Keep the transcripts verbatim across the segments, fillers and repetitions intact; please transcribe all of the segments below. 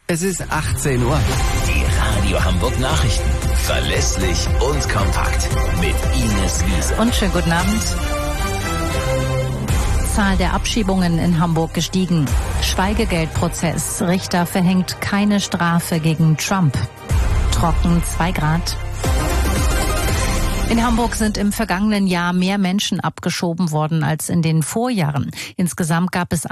Es ist achtzehn Uhr. Die Radio Hamburg Nachrichten. Verlässlich und kompakt. Mit Ines Wiese. Und schönen guten Abend. Zahl der Abschiebungen in Hamburg gestiegen. Schweigegeldprozess. Richter verhängt keine Strafe gegen Trump. Trocken zwei Grad. In Hamburg sind im vergangenen Jahr mehr Menschen abgeschoben worden als in den Vorjahren. Insgesamt gab es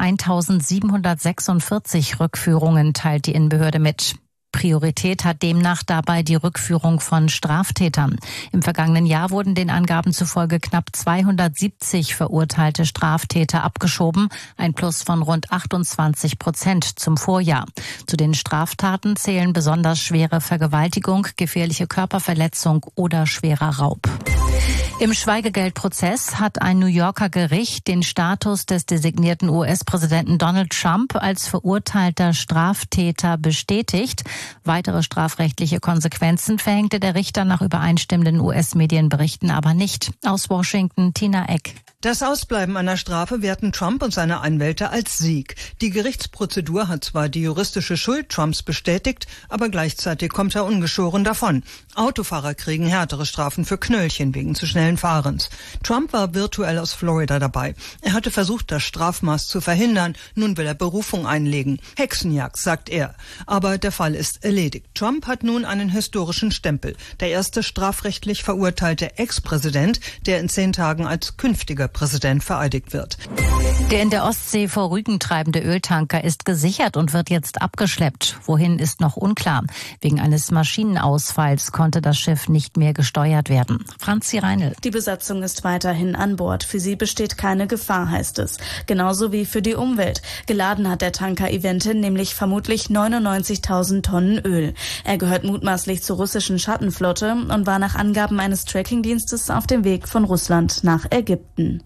eintausendsiebenhundertsechsundvierzig Rückführungen, teilt die Innenbehörde mit. Priorität hat demnach dabei die Rückführung von Straftätern. Im vergangenen Jahr wurden den Angaben zufolge knapp zweihundertsiebzig verurteilte Straftäter abgeschoben, ein Plus von rund achtundzwanzig Prozent zum Vorjahr. Zu den Straftaten zählen besonders schwere Vergewaltigung, gefährliche Körperverletzung oder schwerer Raub. Im Schweigegeldprozess hat ein New Yorker Gericht den Status des designierten U S-Präsidenten Donald Trump als verurteilter Straftäter bestätigt. Weitere strafrechtliche Konsequenzen verhängte der Richter nach übereinstimmenden U S-Medienberichten aber nicht. Aus Washington, Tina Eck. Das Ausbleiben einer Strafe werten Trump und seine Anwälte als Sieg. Die Gerichtsprozedur hat zwar die juristische Schuld Trumps bestätigt, aber gleichzeitig kommt er ungeschoren davon. Autofahrer kriegen härtere Strafen für Knöllchen wegen zu schnellen Fahrens. Trump war virtuell aus Florida dabei. Er hatte versucht, das Strafmaß zu verhindern. Nun will er Berufung einlegen. Hexenjagd, sagt er. Aber der Fall ist erledigt. Trump hat nun einen historischen Stempel. Der erste strafrechtlich verurteilte Ex-Präsident, der in zehn Tagen als künftiger Präsident vereidigt wird. Der in der Ostsee vor Rügen treibende Öltanker ist gesichert und wird jetzt abgeschleppt. Wohin ist noch unklar. Wegen eines Maschinenausfalls konnte das Schiff nicht mehr gesteuert werden. Franzi Reinl. Die Besatzung ist weiterhin an Bord. Für sie besteht keine Gefahr, heißt es. Genauso wie für die Umwelt. Geladen hat der Tanker Eventin nämlich vermutlich neunundneunzigtausend Tonnen Öl. Er gehört mutmaßlich zur russischen Schattenflotte und war nach Angaben eines Trackingdienstes auf dem Weg von Russland nach Ägypten.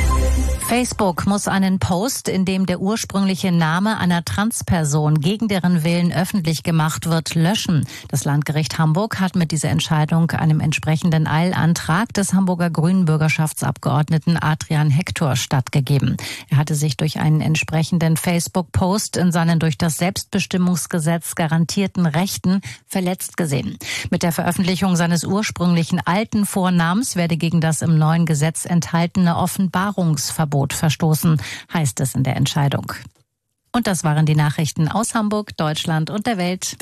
Facebook muss einen Post, in dem der ursprüngliche Name einer Transperson gegen deren Willen öffentlich gemacht wird, löschen. Das Landgericht Hamburg hat mit dieser Entscheidung einem entsprechenden Eilantrag des Hamburger Grünen Bürgerschaftsabgeordneten Adrian Hector stattgegeben. Er hatte sich durch einen entsprechenden Facebook-Post in seinen durch das Selbstbestimmungsgesetz garantierten Rechten verletzt gesehen. Mit der Veröffentlichung seines ursprünglichen alten Vornamens werde gegen das im neuen Gesetz enthaltene Offenbarungsverbot verstoßen, heißt es in der Entscheidung. Und das waren die Nachrichten aus Hamburg, Deutschland und der Welt.